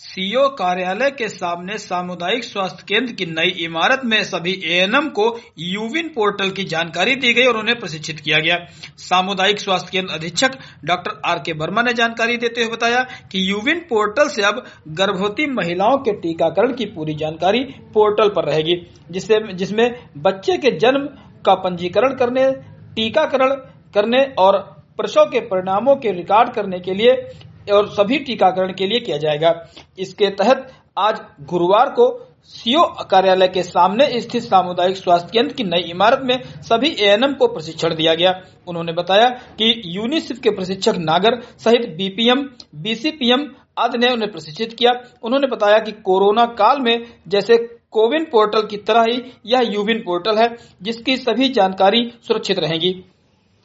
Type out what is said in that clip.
CO कार्यालय के सामने सामुदायिक स्वास्थ्य केंद्र की नई इमारत में सभी एएनएम को यूविन पोर्टल की जानकारी दी गई और उन्हें प्रशिक्षित किया गया। सामुदायिक स्वास्थ्य केंद्र अधीक्षक डॉक्टर आर.के. वर्मा ने जानकारी देते हुए बताया कि यूविन पोर्टल से अब गर्भवती महिलाओं के टीकाकरण की पूरी जानकारी पोर्टल पर रहेगी, जिसमें बच्चे के जन्म का पंजीकरण करने, टीकाकरण करने और प्रसव के परिणामों के रिकॉर्ड करने के लिए और सभी टीकाकरण के लिए किया जाएगा। इसके तहत आज गुरुवार को सीओ कार्यालय के सामने स्थित सामुदायिक स्वास्थ्य केंद्र की नई इमारत में सभी एएनएम को प्रशिक्षण दिया गया। उन्होंने बताया कि यूनिसेफ के प्रशिक्षक नागर सहित बीपीएम, बीसीपीएम आदि ने उन्हें प्रशिक्षित किया। उन्होंने बताया कि कोरोना काल में जैसे कोविन पोर्टल की तरह ही यह यूविन पोर्टल है, जिसकी सभी जानकारी सुरक्षित रहेंगी।